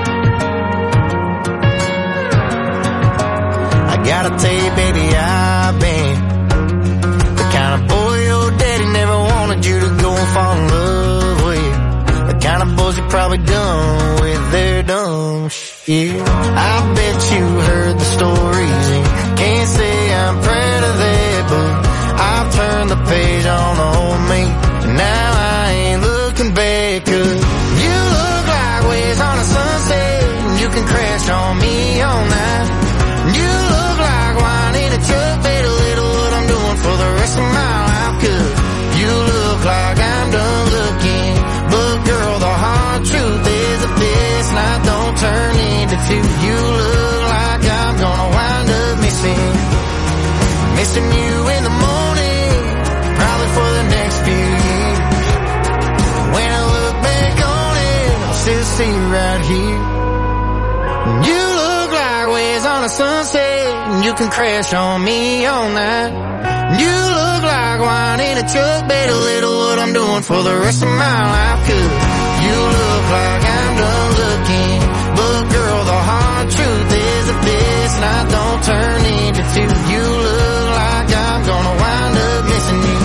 I gotta tell you, baby, I've been the kind of boy your daddy never wanted you to go and fall in love with. The kind of boys you probably done with their dumb shit. I bet you heard the stories and can't say I'm proud of that, but I've turned the page on the old me, and now I ain't looking back. 'Cause you look like waves on a sunset, and you can crash on me all night. You look like wine in a truck, better little what I'm doing for the rest of my life. 'Cause you look like I'm done looking, but girl, the hard truth is if this night don't turn into two, you look like I'm gonna wind up missing you in the morning, probably for the next few years. When I look back on it, I'll still see you right here. You look like waves on a sunset, and you can crash on me all night. You look like wine in a truck, bet a little what I'm doing for the rest of my life. 'Cause you look like I'm done looking, but girl, the hard truth is if this night don't turn into two, you look like I'm gonna wind up missing you.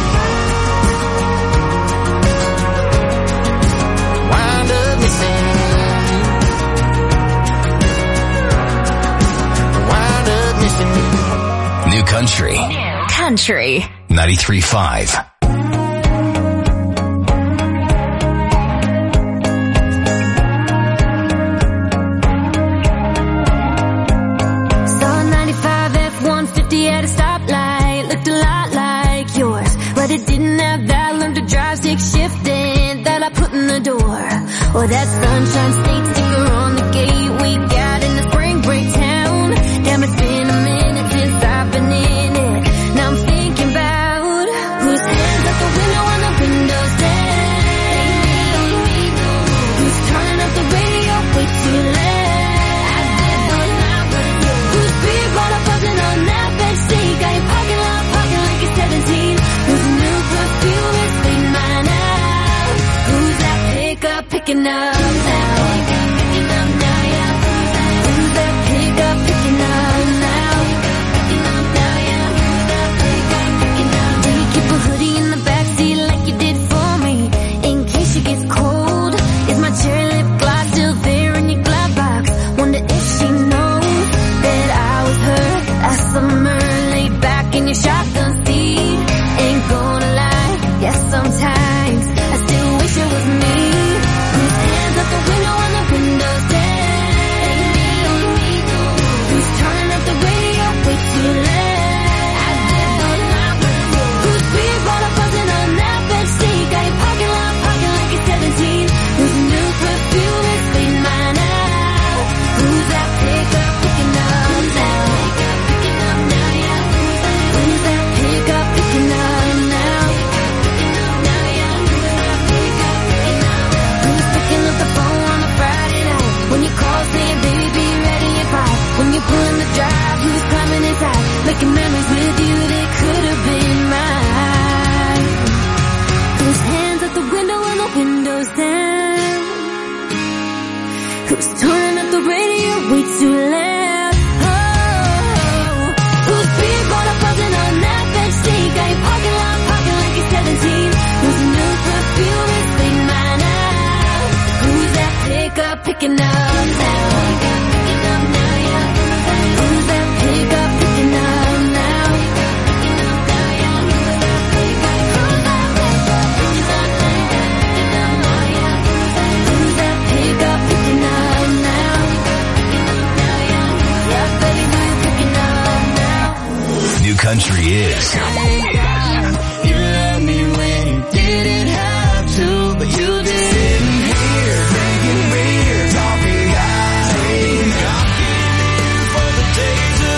Wind up missing you. Wind up missing you. New Country. Country. 93.5. Saw a 95 F-150 at a stoplight, looked a lot like yours, but it didn't have that learn to drive stick shifting that I put in the door. Or that sunshine state sticker on the gate we got in the spring break town. Damn, it's been a minute since I've been in it. Now I'm thinking about whose hands out the window when the window's down. Who's turning up the radio way too loud. Whose beer bottle buzzing on that bench seat. Got your parking lot parking like you're 17. Whose new perfume is fading mine out. Who's that pickup picking up now? Picking up now, yeah. Who's that pickup picking up now? Picking up now, yeah. Who's that pickup picking up? Do you keep a hoodie in the backseat like you did for me, in case it gets cold? Is my cherry lip gloss still there in your glove box? Wonder if she knows that I was her last summer, laid back in your shotgun seat. Ain't gonna lie, yes, sometimes I still wish it was me. Whose hands out the window when the window's down? Who's turning up the radio way too loud? Whose beer bottle buzzing on that bench seat? Got your parking lot parking like you're 17. Whose new perfume is fading mine out? Who's that pickup picking up now? Picking up now, yeah. Who's that pickup picking up now? Picking up now, yeah. Who's that pickup picking up? Who's picking up the phone on a Friday night when you call saying, baby, be ready at 5? When you're pulling the drive, who's climbing inside, making memories with you that could have been mine? Whose hands out the window when the window's down? Who's turning up the radio way too loud? Oh, whose beer bottle buzzing on that bench seat? Got your parking lot parking like you're 17. Whose new perfume is fading mine out? Who's that pickup picking up now? Picking up now, yeah. Who's that pickup picking up now? Picking up now, yeah. Who's that pickup? Who's that pickup picking up now? Who's that pickup picking up now? Picking up now, yeah. Yeah, baby, who's picking up now? New Country is You love me when you didn't have to, but you did. Sitting here drinking beer, talking guys, for the days of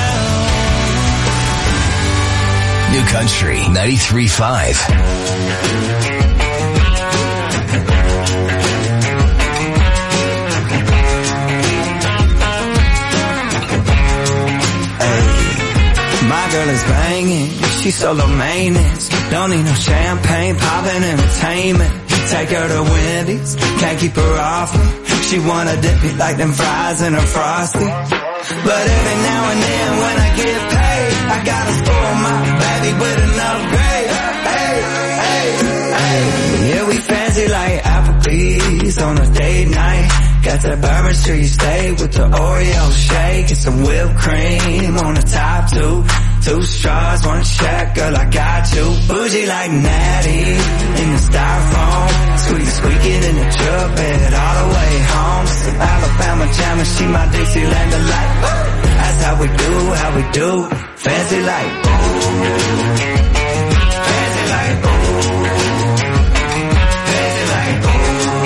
down. New Country 93.5. My girl is banging, she's solo maintenance. Don't need no champagne, poppin' entertainment. Take her to Wendy's, can't keep her off me. She wanna dip me like them fries in a Frosty. But every now and then when I get paid, I gotta spoil my baby with an upgrade. Hey, hey, hey. Yeah, we fancy like Applebee's on a date night. Got that Bourbon Street steak with the Oreo shake and some whipped cream on the top two. 2 straws, 1 check, girl, I got you. Bougie like Natty in the styrofoam. Squeaking in the truck bed all the way home. Some Alabama jam and she my Dixieland delight. That's how we do, fancy like ooh. Fancy like ooh. Fancy like ooh.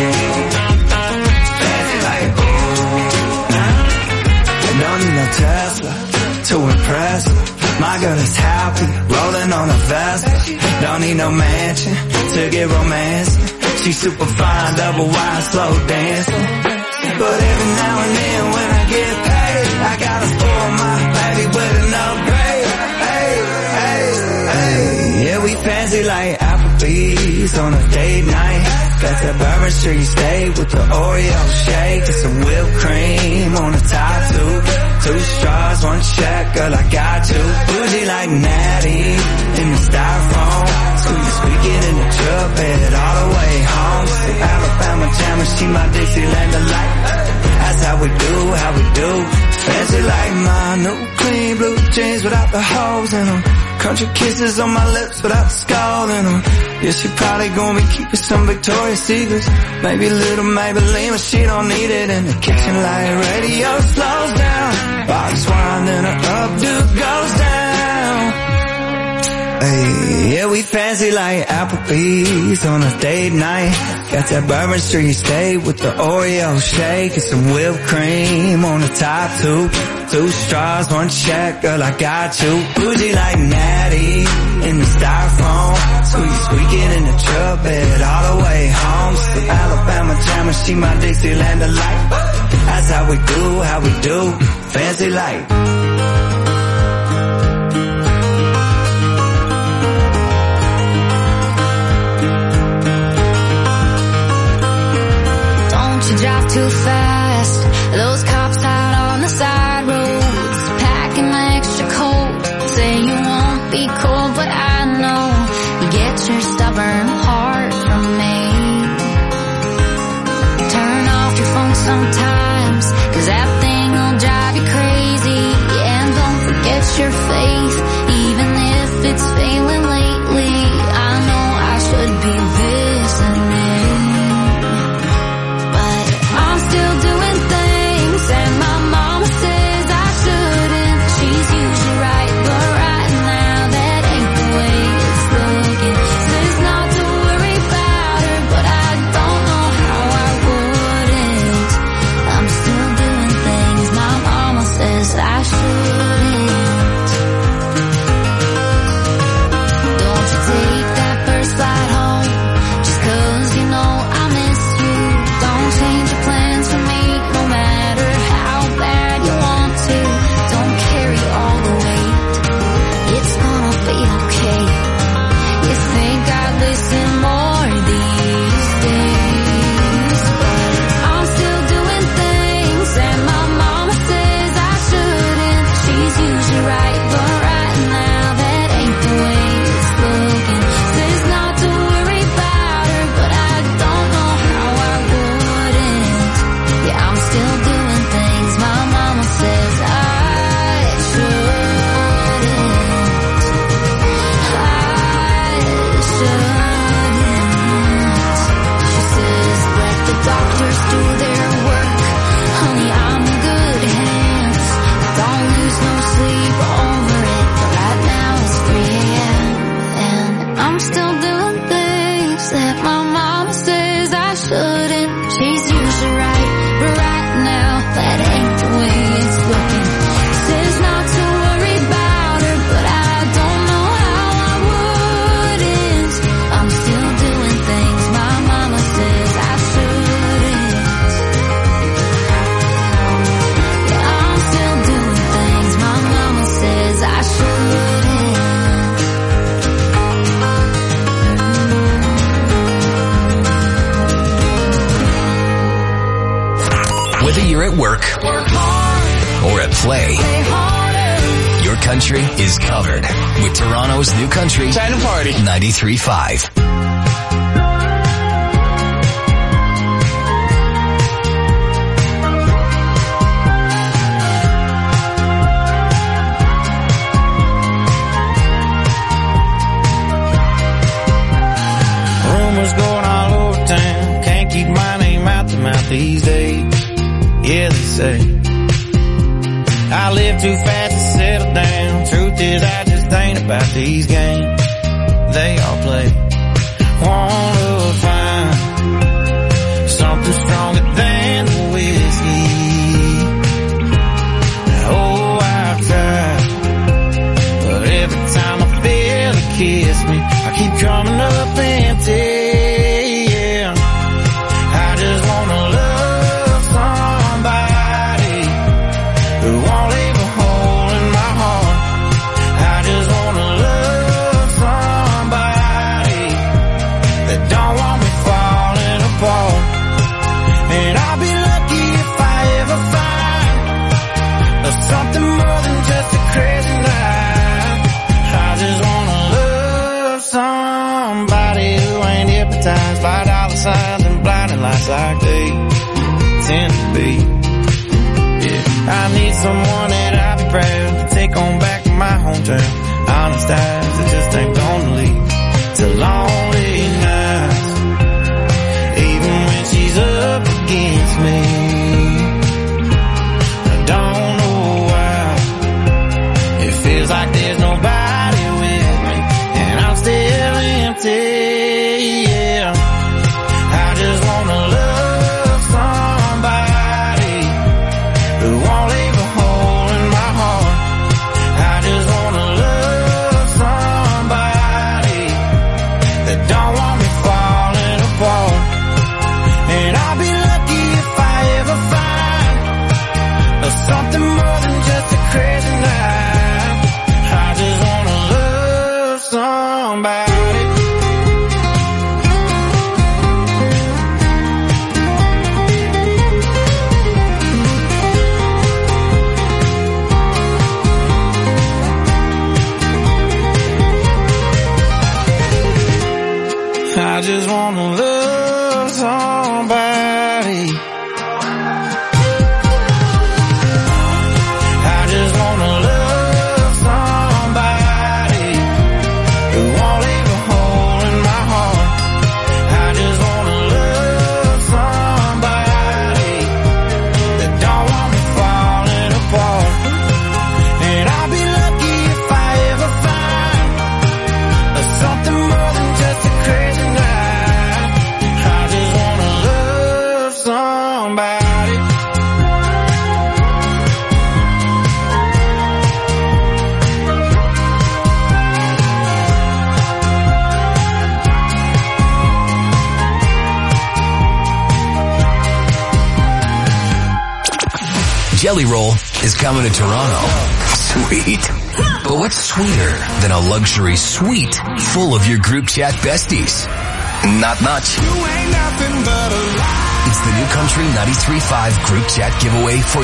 Fancy like ooh. I don't need no Tesla to impress her. My girl is happy, rolling on a Vespa. Don't need no mansion to get romance. She's super fine, double wide, slow dancing. But every now and then when I get paid, I gotta spoil my baby with an upgrade. Hey, hey, hey. Yeah, we fancy like Applebee's on a date night. Got that Bourbon Street steak with the Oreo shake and some whipped cream on the top too. 2 straws, 1 check, girl, I got you. Bougie like Natty in the styrofoam. Squeaking in the truck bed all the way home. Some Alabama jammer, she my Dixieland delight. That's how we do. Fancy like my new clean blue jeans without the holes in them. Country kisses on my lips without the skull in them. Yeah, she probably gonna be keeping some Victoria's Secrets. Maybe a little Maybelline, but she don't need it. In the kitchen like radio slows down. Box wine, then her updo goes down. Hey, yeah, we fancy like Applebee's on a date night. Got that Bourbon Street steak with the Oreo shake and some whipped cream on the top too. 2 straws, 1 check, girl, I got you. Bougie like Natty in the styrofoam. Squeaking in the truck bed all the way home. Some Alabama jammer, she my Dixieland delight. That's how we do. Fancy like. You drive too fast. Those cops out on the side roads, packing extra coat. Say you won't be cold, but I know you get your stubborn heart from me. Turn off your phone sometimes, 'cause that thing will drive you crazy. And don't forget your faith, even if it's failing lately. I know I should be listening. I'm still doing things, and my mama says I shouldn't. She's usually right, but right now that ain't the way it's looking. Says not to worry about her, but I don't know how I wouldn't. I'm still doing things my mama says I shouldn't. Don't you take that first flight home, just 'cause you know I miss you. Don't change your plans for me, no matter how bad you want to. Don't carry all the weight, it's gonna be okay. You think I'd listen more these days, but I'm still doing things, and my mama says I shouldn't. She's usually right, but right now that ain't the way it's looking. Says not to worry about her, but I don't know how I wouldn't. Yeah, I'm still doing things my mama says I shouldn't. She says let the doctors do their work. Honey, I'm in good hands. Don't lose no sleep over it. But right now it's 3 a.m. and I'm still doing things that my mama says I shouldn't. She's usually right, but right now that ain't the way it's looking. Says not to worry about her, but I don't know how I wouldn't. I'm still doing things my mama says I shouldn't. Yeah, I'm still doing things my mama says I shouldn't. Whether you're at work or at play, your country is covered with Toronto's new country. Time to party. 93.5. Rumors going all over town. Can't keep my name out the mouth these days. Yeah, they say I live too fast to settle down. Truth is, I just ain't about these games they all play. Wanna find something stronger than the whiskey. Oh, I've tried, but every time I feel it kiss me, I keep coming up empty. Yeah, I just wanna love someone hypnotized by dollar signs and blinding lights like they tend to be. Yeah, I need someone that I'll be proud to take on back to my hometown. Honest eyes that just ain't gonna lead to lonely nights. Even when she's up against me, I don't know why. It feels like there's nobody with me, and I'm still empty. Yeah, I just wanna love somebody who won't leave a hole in my heart. I just wanna love somebody that don't want me falling apart. And I'll be lucky if I ever find something more than just a crazy night. I just wanna love somebody. I just wanna love somebody. I just wanna love somebody who won't leave a hole in my heart. I just wanna love somebody that don't want me falling apart. And I'll be lucky if I ever find something more than just a crazy night. I just wanna love somebody. Jelly Roll is coming to Toronto. Sweet. But what's sweeter than a luxury suite full of your group chat besties? Not much. It's the New Country 93.5 group chat giveaway for